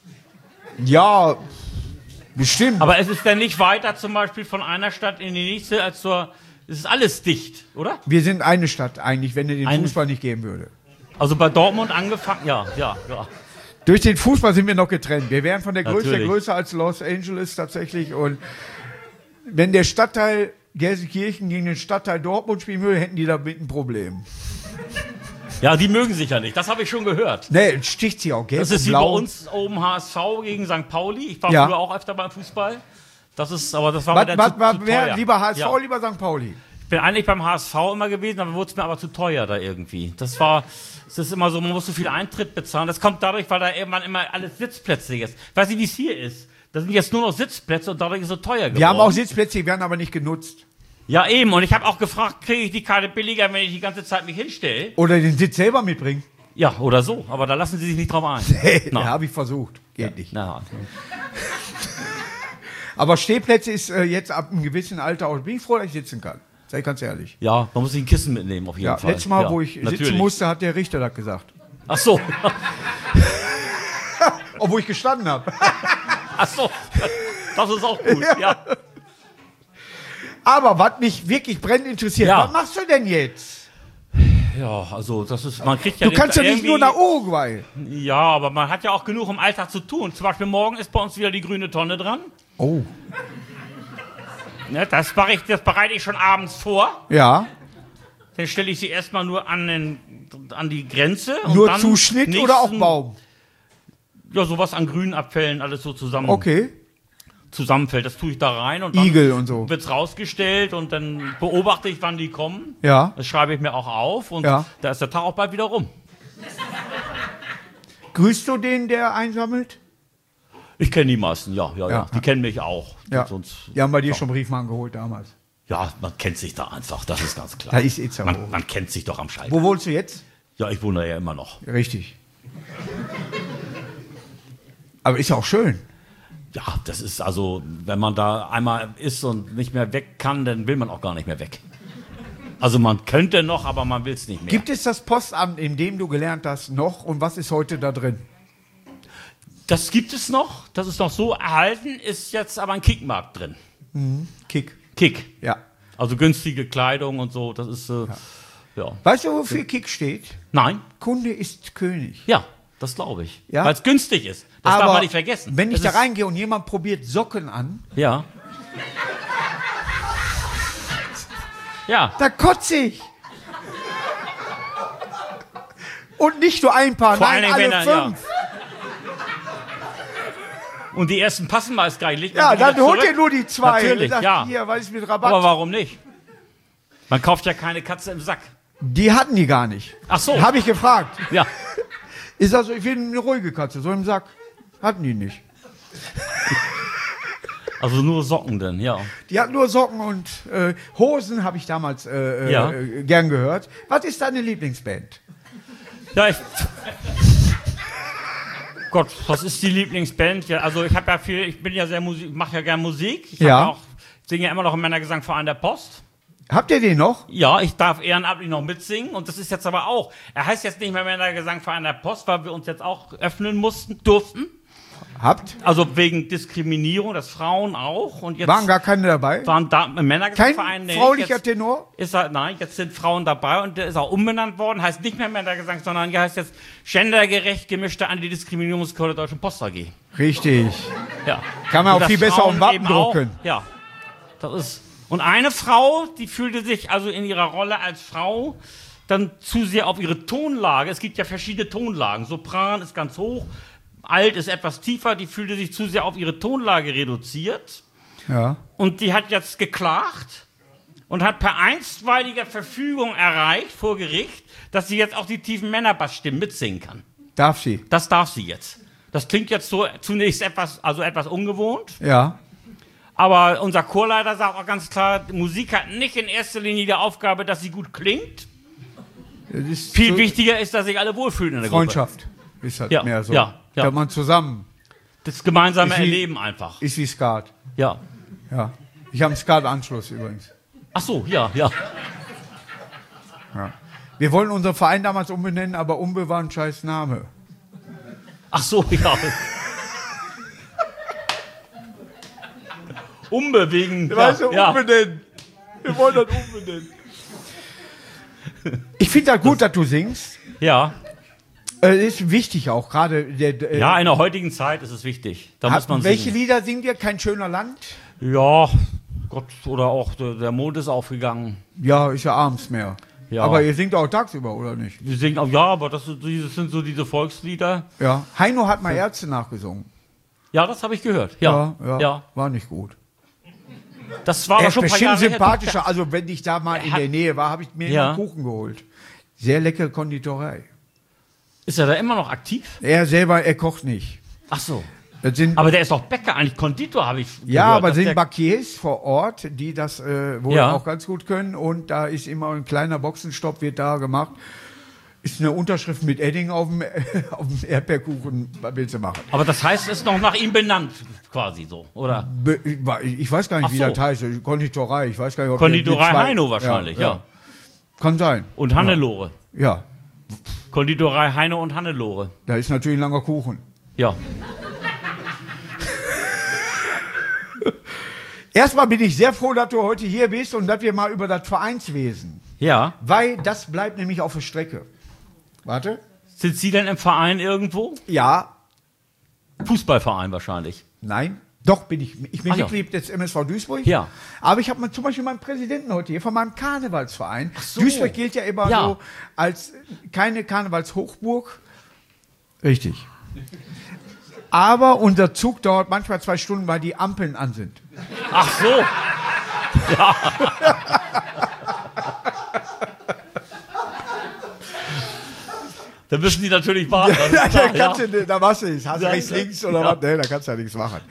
Ja, bestimmt. Aber es ist dann nicht weiter zum Beispiel von einer Stadt in die nächste als zur... Es ist alles dicht, oder? Wir sind eine Stadt eigentlich, wenn es den Eine- Fußball nicht geben würde. Also bei Dortmund angefangen, ja. Durch den Fußball sind wir noch getrennt. Wir wären von der Größe Natürlich. größer als Los Angeles tatsächlich. Und wenn der Stadtteil Gelsenkirchen gegen den Stadtteil Dortmund spielen würde, hätten die damit ein Problem. Ja, die mögen sich ja nicht. Das habe ich schon gehört. Ne, sticht sie auch gelb Das ist und wie bei blau. uns oben HSV gegen St. Pauli. Ich war Ja. früher auch öfter beim Fußball. Das war mir Was, dann was, zu was, wer, teuer. lieber HSV, Ja. lieber St. Pauli? Ich bin eigentlich beim HSV immer gewesen, dann wurde es mir aber zu teuer da irgendwie. Es ist immer so, man muss so viel Eintritt bezahlen. Das kommt dadurch, weil da irgendwann immer alles Sitzplätze ist. Ich weiß nicht, wie es hier ist. Da sind jetzt nur noch Sitzplätze und dadurch ist es so teuer geworden. Wir haben auch Sitzplätze, die werden aber nicht genutzt. Ja, eben. Und ich habe auch gefragt, kriege ich die Karte billiger, wenn ich die ganze Zeit mich hinstelle? Oder den Sitz selber mitbringen. Ja, oder so. Aber da lassen sie sich nicht drauf ein. Hey, Na. habe ich versucht. Geht nicht. Na, Aber Stehplätze ist jetzt ab einem gewissen Alter auch. Bin ich froh, dass ich sitzen kann. Sei ganz ehrlich. ja, man muss sich ein Kissen mitnehmen, auf jeden Ja, Fall. letztes Mal, ja, wo ich natürlich. sitzen musste, hat der Richter das gesagt. Ach so. Obwohl ich gestanden habe. Ach so. Das ist auch gut, ja. Aber was mich wirklich brennend interessiert, Ja. was machst du denn jetzt? Ja, also das ist, man kriegt ja Du kannst ja nicht irgendwie- nur nach Uruguay. Ja, aber man hat ja auch genug im Alltag zu tun. Zum Beispiel morgen ist bei uns wieder die grüne Tonne dran. Oh. Ne, das bereite ich schon abends vor. Ja. Dann stelle ich sie erstmal nur an die Grenze. Und Nur dann Zuschnitt nächsten- oder auch Baum? Ja, sowas an grünen Abfällen, alles so Okay. zusammenfällt. Das tue ich da rein und dann Igel und so. wird's rausgestellt und dann beobachte ich, wann die kommen. Ja. Das schreibe ich mir auch auf und Ja. da ist der Tag auch bald wieder rum. Grüßt du den, der einsammelt? Ich kenne die meisten, ja. Ja. Die kennen mich auch. Ja. Sonst, Die haben bei dir schon Briefmarken geholt damals. ja, man kennt sich da einfach, das ist ganz klar. Da ist Itzehoe. Man kennt sich doch am Schalter. Wo wohnst du jetzt? Ja, ich wohne ja immer noch. Richtig. Aber ist ja auch schön. Ja, das ist also, wenn man da einmal ist und nicht mehr weg kann, dann will man auch gar nicht mehr weg. Also man könnte noch, aber man will es nicht mehr. Gibt es das Postamt, in dem du gelernt hast, noch? Und was ist heute da drin? Das gibt es noch, das ist noch so erhalten, ist jetzt aber ein Kickmarkt drin. Kick. Kick. Ja. Also günstige Kleidung und so, das ist, ja. Weißt du, wofür Kick steht? Nein, Kunde ist König. ja, das glaube ich. Ja? Weil es günstig ist. Das darf man nicht vergessen. Wenn ich Das da ist- reingehe und jemand probiert Socken an, Ja. Ja, da kotze ich. Und nicht nur ein Paar, Vor nein, allen Dingen, alle wenn er- 5. und die ersten passen meist gar nicht. Ja, Wieder dann holt zurück. ihr nur die 2. Natürlich, Sagt, ja. Hier, was ist mit Rabatt? Aber warum nicht? Man kauft ja keine Katze im Sack. Die hatten die gar nicht. Ach so. Habe ich gefragt. Ja. Ist also, ich will eine ruhige Katze, so im Sack. Hatten die nicht. Also nur Socken denn, ja. Die hatten nur Socken und Hosen, habe ich damals Ja. gern gehört. Was ist deine Lieblingsband? Ja, Gott, was ist die Lieblingsband? Ja, also ich habe ja viel, ich bin ja sehr Musik, mache ja gern Musik. Ich Ja. hab auch, singe ja immer noch im Männergesangverein der Post. Habt ihr den noch? Ja, ich darf ehrenamtlich noch mitsingen und das ist jetzt aber auch, er heißt jetzt nicht mehr Männergesangverein der Post, weil wir uns jetzt auch öffnen durften. Habt? Also wegen Diskriminierung, das Frauen auch. Und jetzt Waren gar keine dabei? waren da Männergesangsverein. Kein fraulicher Tenor? Nein, jetzt sind Frauen dabei und der ist auch umbenannt worden. Heißt nicht mehr Männergesang, sondern heißt jetzt gendergerecht gemischte Antidiskriminierungscode der Deutschen Post AG. Richtig. Ja. Kann man Und auch viel dass besser Frauen auf Wappen eben auch- drucken. Ja. Das ist. Und eine Frau, die fühlte sich also in ihrer Rolle als Frau dann zu sehr auf ihre Tonlage. Es gibt ja verschiedene Tonlagen. Sopran ist ganz hoch, Alt ist etwas tiefer. Die fühlte sich zu sehr auf ihre Tonlage reduziert. Ja. Und die hat jetzt geklagt und hat per einstweiliger Verfügung erreicht vor Gericht, dass sie jetzt auch die tiefen Männerbassstimmen mitsingen kann. Darf sie? Das darf sie jetzt. Das klingt jetzt so zunächst etwas ungewohnt. Ja. Aber unser Chorleiter sagt auch ganz klar, Musik hat nicht in erster Linie die Aufgabe, dass sie gut klingt. Das ist Viel so wichtiger ist, dass sich alle wohlfühlen in der Gruppe. Freundschaft. Ist halt Ja, mehr so. ja, ja. Da man zusammen Das gemeinsame Ist wie- Erleben einfach. ist wie Skat. Ja. Ja. Ich habe einen Skat-Anschluss übrigens. Ach so, ja, ja. Ja. Wir wollten unseren Verein damals umbenennen, aber Umbe war ein scheiß Name. Ach so, ja. Umbe wegen. umbenennen. Wir wollen das umbenennen. Ich finde das gut, dass du singst. Ja. Ist wichtig auch, gerade der. Ja, in der heutigen Zeit ist es wichtig. Da muss man welche singen. Lieder singt ihr? Kein schöner Land? Ja, Gott, oder auch der Mond ist aufgegangen. Ja, ist ja abends mehr. Ja. Aber ihr singt auch tagsüber, oder nicht? Wir singen auch, ja, aber das sind so diese Volkslieder. Ja. Heino hat mal Ärzte nachgesungen. Ja, das habe ich gehört. Ja, ja. War nicht gut. Das war Er aber ist schon ein paar bestimmt Jahre her. sympathischer. Also, wenn ich da mal in hat- der Nähe war, habe ich mir Ja. immer Kuchen geholt. Sehr leckere Konditorei. Ist er da immer noch aktiv? Er selber, er kocht nicht. Ach so. Das sind, Aber der ist doch Bäcker, eigentlich Konditor, habe ich ja, gehört, aber dass sind der- Bankiers vor Ort, die das wohl Ja. auch ganz gut können. Und da ist immer ein kleiner Boxenstopp, wird da gemacht. Ist eine Unterschrift mit Edding auf dem, auf dem Erdbeerkuchen. Was willst du machen? Aber das heißt, es ist noch nach ihm benannt, quasi so, oder? Ich weiß gar nicht, Ach wie so. das heißt. Konditorei. Ich weiß gar nicht, ob Konditorei die zwei- Heino wahrscheinlich, ja. Kann sein. Und Hannelore. Ja. Konditorei Heino und Hannelore. Da ist natürlich ein langer Kuchen. Ja. Erstmal bin ich sehr froh, dass du heute hier bist und dass wir mal über das Vereinswesen. Ja. Weil das bleibt nämlich auf der Strecke. Warte. Sind Sie denn im Verein irgendwo? Ja. Fußballverein wahrscheinlich. Nein. Doch, bin ich. Ich bin Ach ja. Mitglied des MSV Duisburg. Ja. Aber ich habe zum Beispiel meinen Präsidenten heute hier von meinem Karnevalsverein. so. Duisburg gilt ja immer Ja. so als keine Karnevalshochburg. Richtig. Aber unser Zug dauert manchmal 2 Stunden, weil die Ampeln an sind. Ach so. Da müssen die natürlich warten. das ist Da, klar, kannst du, da machst du nichts. Hast du Ja, rechts, ja. links oder Ja. was? Nee, da kannst du ja nichts machen.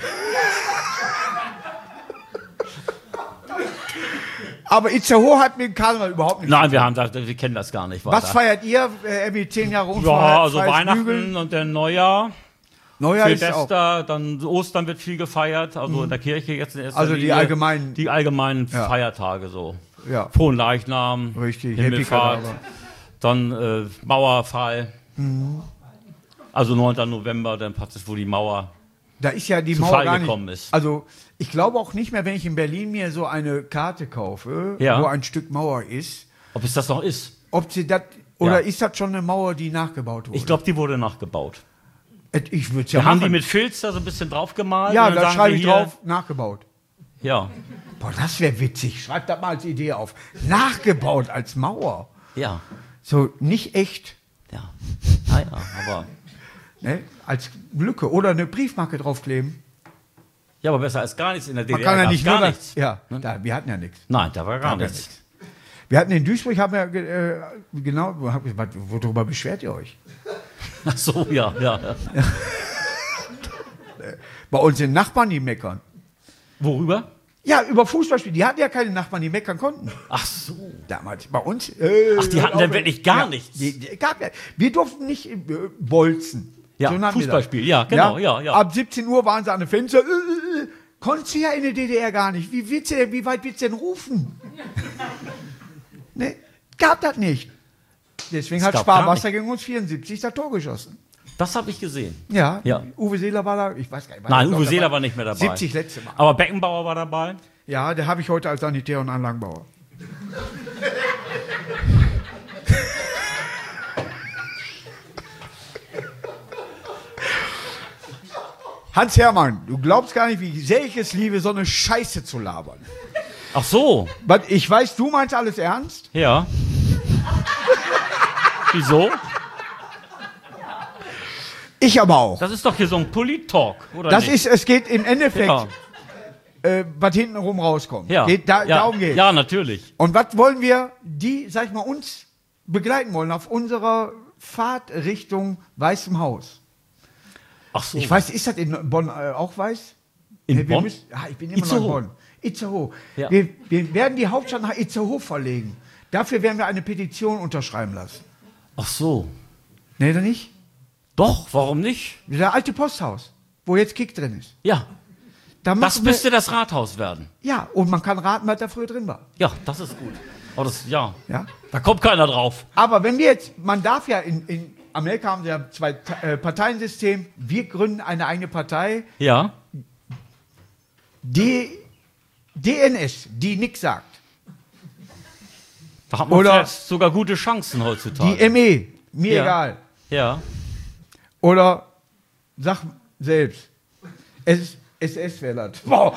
Aber Itzehoe hat mit dem Karneval überhaupt nichts. Nein, wir kennen das gar nicht. Was weiter. feiert ihr? Wie 10 Jahre Ja, Unfall? also Weihnachten und dann Neujahr, Neujahr ist auch. Silvester, dann Ostern wird viel gefeiert, also in der Kirche jetzt in erster Also die Linie. allgemeinen- Die allgemeinen Ja. Feiertage so. Ja. Frohen Leichnam, Richtig, Himmelfahrt, Happy dann Mauerfall. Also 9. November, dann praktisch, wo die Mauer. Da ist ja die zu Mauer Fall gar nicht. gekommen ist. Also ich glaube auch nicht mehr, wenn ich in Berlin mir so eine Karte kaufe, Ja. wo ein Stück Mauer ist, Ob es das noch ist? ob sie das oder Ja. ist das schon eine Mauer, die nachgebaut wurde? Ich glaube, die wurde nachgebaut. Ich würde es ja Da haben die machen. mit Filz da so ein bisschen drauf gemalt. Ja, und dann da sagen schreibe sie ich hier- drauf, nachgebaut. Ja, Boah, das wäre witzig. Schreib das mal als Idee auf. Nachgebaut als Mauer. ja, So nicht echt, ja. Naja, aber. ne? Als Lücke oder eine Briefmarke draufkleben. Ja, aber besser als gar nichts in der DDR. Man kann ja gab's nicht gar nur nichts. Ja, da, wir hatten ja nichts. Nein, da war gar Gab ja nichts. Wir hatten in Duisburg, haben wir genau, worüber beschwert ihr euch? Ach so, ja, ja. ja. Bei uns sind Nachbarn, die meckern. Worüber? Ja, über Fußballspiele. Die hatten ja keine Nachbarn, die meckern konnten. Ach so. Damals. Bei uns. Ach, die hatten dann wirklich gar nichts. Wir durften nicht bolzen. Ja, nannten wir das. Fußballspiel, ja, genau, ja, ja. Ab 17 Uhr waren sie an den Fenster. Konntest du ja in der DDR gar nicht. Wie weit willst du denn rufen? Ne, gab das nicht. Deswegen Es hat gab gar Sparwasser gegen uns 74 das Tor geschossen. Das habe ich gesehen. Ja, Ja. Uwe Seeler war da, ich weiß gar nicht. Nein, war Uwe dabei. Seeler war nicht mehr dabei. 70 letzte Mal. Aber Beckenbauer war dabei. Ja, der habe ich heute als Sanitär- und Anlagenbauer. Hans Hermann, du glaubst gar nicht, wie sehr ich es liebe, so eine Scheiße zu labern. Ach so. Ich weiß, du meinst alles ernst? Ja. Wieso? Ich aber auch. Das ist doch hier so ein Polit-Talk, oder Das nicht? es geht im Endeffekt, Ja. was hinten rum rauskommt. Ja. Ja. ja. Darum geht's. Ja, natürlich. Und was wollen wir, die, sag ich mal, uns begleiten wollen auf unserer Fahrt Richtung Weißem Haus? Ach so. Ich weiß, ist das in Bonn auch weiß? In Wir Bonn? ich bin immer noch in Itzehoe. Bonn. Itzehoe. Ja. Wir werden die Hauptstadt nach Itzehoe verlegen. Dafür werden wir eine Petition unterschreiben lassen. Ach so. Nee, oder nicht? Doch, warum nicht? Der alte Posthaus, wo jetzt Kick drin ist. Ja. Da Das machen wir, müsste das Rathaus werden. ja, und man kann raten, was da früher drin war. Ja, das ist gut. Aber das, ja. Ja? Da kommt keiner drauf. Aber wenn wir jetzt, man darf ja in Amerika haben sie ja zwei Parteiensystem. Wir gründen eine eigene Partei. Ja. DNS, die nix sagt. Da hat man Oder- vielleicht sogar gute Chancen heutzutage. Die ME, mir Ja. egal. Ja. Oder sag selbst. SS wäre das. Wow.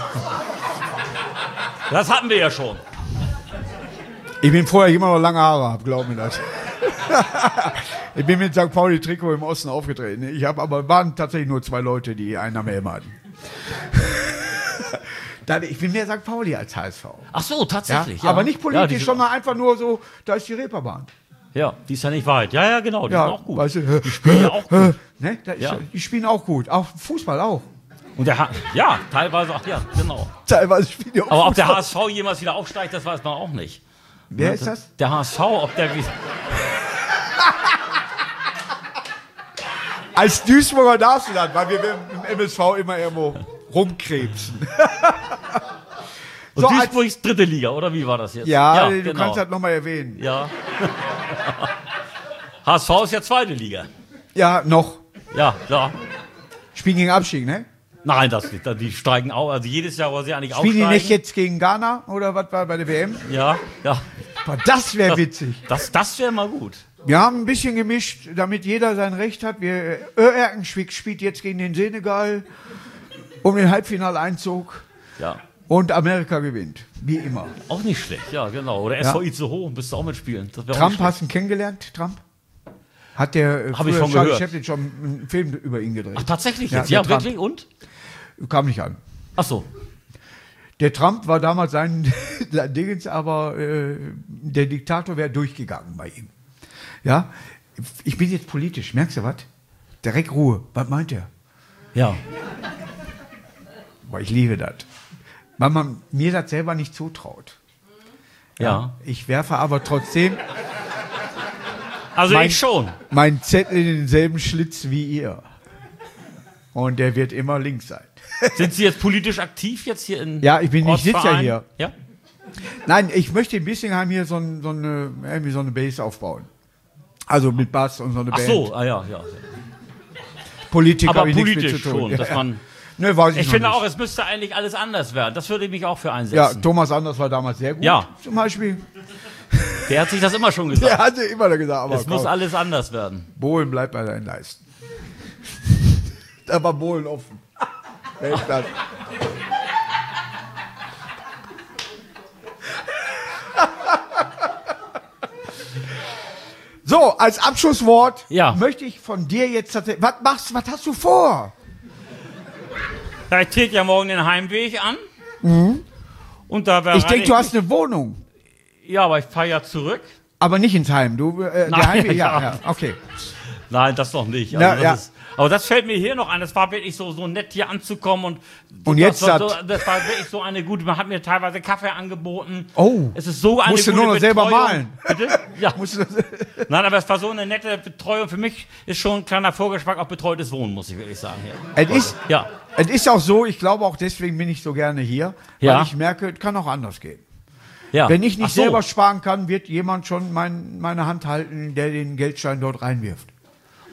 Das hatten wir ja schon. Ich bin vorher immer noch lange Haare habe, glaub mir das. Ich bin mit St. Pauli Trikot im Osten aufgetreten. Waren tatsächlich nur 2 Leute, die einen am Helm hatten. Ich bin mehr St. Pauli als HSV. Ach so, tatsächlich. Ja? Aber nicht politisch, die, sondern einfach nur so, da ist die Reeperbahn. Ja, die ist ja nicht weit. Ja, ja, genau. Die Ja, sind auch gut. weißt du, Die spielen ja auch gut. Ne? Ja. Die spielen auch gut. Auch Fußball auch. Und ja, teilweise auch, ja, genau. Teilweise spielen die auch Aber ob der Fußball. HSV jemals wieder aufsteigt, das weiß man auch nicht. Wer ist das? Der HSV, ob der wie. Als Duisburger darfst du das, weil wir im MSV immer irgendwo rumkrebsen. Und So, Duisburg ist 3. Liga, oder wie war das jetzt? Ja, du genau. kannst das nochmal erwähnen. Ja. HSV ist ja 2. Liga. Ja, noch. Ja, ja. Spielen gegen Abstieg, ne? Nein, das nicht. Die steigen auch. Also jedes Jahr, wo sie eigentlich Spielen die aufsteigen. nicht jetzt gegen Ghana oder was war bei der WM? Ja, ja. Boah, das wäre witzig. Das wäre mal gut. Wir haben ein bisschen gemischt, damit jeder sein Recht hat. Erkenschwick spielt jetzt gegen den Senegal um den Halbfinaleinzug Ja. und Amerika gewinnt. Wie immer. Auch nicht schlecht, ja, genau. Oder SV Itzehoe, müsstest du auch mitspielen. Das wäre auch Trump, nicht schlecht. hast du ihn kennengelernt, Trump? Hat der Hab ich früher von Charlie gehört. Chaplin schon einen Film über ihn gedreht? Ach, tatsächlich Ja, jetzt? der Ja, Trump. wirklich? Und? Kam nicht an. Ach so. Der Trump war damals sein Dingens, aber der Diktator wäre durchgegangen bei ihm. Ja, ich bin jetzt politisch, merkst du was? Direkt Ruhe. Was meint er? Ja. Boah, ich liebe das. Weil man mir das selber nicht zutraut. Ja. Ich werfe aber trotzdem Also Mein- ich schon. meinen Zettel in denselben Schlitz wie ihr. Und der wird immer links sein. Sind Sie jetzt politisch aktiv jetzt hier in Ja, ich sitze ja Ortsverein? hier. Ja? Nein, ich möchte in Bissingheim hier irgendwie so eine Base aufbauen. Also mit Bass und so eine Ach Band. so, ja. Politik Aber habe ich nichts politisch mit zu tun. schon, dass man. Ne, weiß ich Ich noch finde nicht. auch, es müsste eigentlich alles anders werden. Das würde ich mich auch für Ja, einsetzen. Thomas Anders war damals sehr gut. Ja. Zum Beispiel. Der hat sich das immer schon gesagt. Der hatte immer gesagt, aber Es muss komm, alles anders werden. Bohlen bleibt bei deinen Leisten. Da war Bohlen offen. Weltklasse. So, als Abschlusswort Ja. möchte ich von dir jetzt tatsächlich. Was hast du vor? Ja, ich trete ja morgen den Heimweg an. Und da Ich denke, du hast eine Wohnung, Ja, aber ich fahre ja zurück. aber nicht ins Heim. Du, der Nein, Heimweg, ja. ja, okay. Nein, das noch nicht. Ja, Also ja. das ist, aber das fällt mir hier noch an. Es war wirklich so nett, hier anzukommen. Und jetzt das war, das- das war wirklich so eine gute. Man hat mir teilweise Kaffee angeboten. Oh. Es ist so eine Musst du gute nur noch selber Betreuung. malen. Bitte? Ja. Musst du- Nein, aber es war so eine nette Betreuung. Für mich ist schon ein kleiner Vorgeschmack auf betreutes Wohnen, muss ich wirklich sagen. Hier. Ja. Es ist auch so, ich glaube auch deswegen bin ich so gerne hier, Ja. weil ich merke, es kann auch anders gehen. Ja. Wenn ich nicht Ach so. selber sparen kann, wird jemand schon meine Hand halten, der den Geldschein dort reinwirft.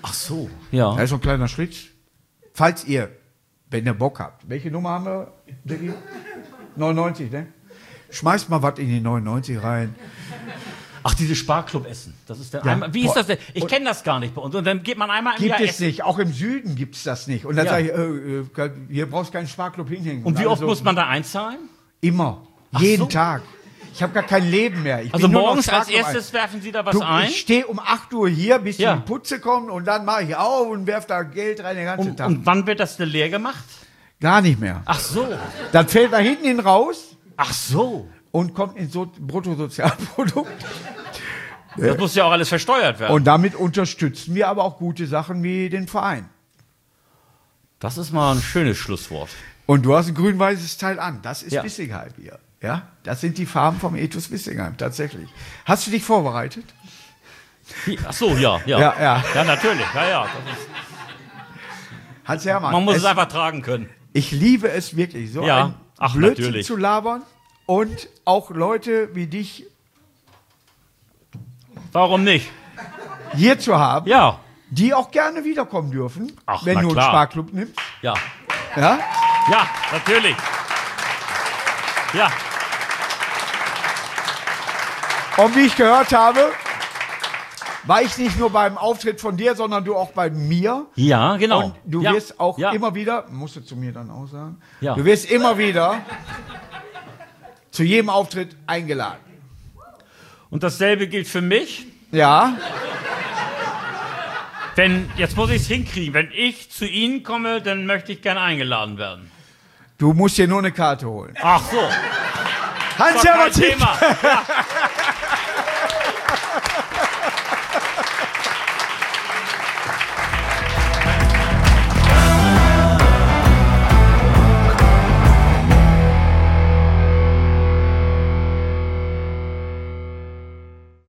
Ach so, ja. Da ist so ein kleiner Schritt. Falls ihr, wenn ihr Bock habt. Welche Nummer haben wir, Diggi? 99, ne? Schmeißt mal was in die 99 rein. Ach, diese Sparklub-Essen. Das ist der einmal. Wie ist das denn? Ich kenne das gar nicht bei uns. Und dann geht man einmal im Jahr Gibt es essen. nicht. Auch im Süden gibt es das nicht. Und dann sage ich, hier brauchst du keinen Sparklub hinhängen. Und wie oft muss man da einzahlen? Immer. Ach Jeden so. Tag. Ich habe gar kein Leben mehr. Ich Also bin nur noch morgens als Sparklub erstes werfen Sie da was ein? Ich stehe um 8 Uhr hier, bis Ja. die Putze kommt und dann mache ich auf und werfe da Geld rein den ganzen Tag. Und wann wird das denn leer gemacht? Gar nicht mehr. Ach so. Dann fällt da hinten hin raus Ach so. und kommt ins Bruttosozialprodukt. Das muss ja auch alles versteuert werden. Und damit unterstützen wir aber auch gute Sachen wie den Verein. Das ist mal ein schönes Schlusswort. Und du hast ein grün-weißes Teil an. Das ist Ja. Wissingheim hier. Ja? Das sind die Farben vom Ethos Wissingheim, tatsächlich. Hast du dich vorbereitet? Ach so, ja. Ja. Ja, natürlich. Ja. Das ist, Hans-Hermann, man muss es einfach tragen können. ich liebe es wirklich, so Ja. ein Ach, Blödsinn natürlich. zu labern und auch Leute wie dich Warum nicht? hier zu haben, Ja. die auch gerne wiederkommen dürfen, Ach, wenn na du einen klar. Sparklub nimmst. Ja. Ja? Ja, natürlich. Ja. Und wie ich gehört habe, war ich nicht nur beim Auftritt von dir, sondern du auch bei mir. Ja, genau. Und du ja. wirst auch ja. immer wieder, musst du zu mir dann auch sagen, Ja. du wirst immer wieder zu jedem Auftritt eingeladen. Und dasselbe gilt für mich. Ja, Jetzt muss ich es hinkriegen. Wenn ich zu Ihnen komme, dann möchte ich gerne eingeladen werden. du musst dir nur eine Karte holen. Ach so. Hans Doch kein Hermann, Thema. Ja.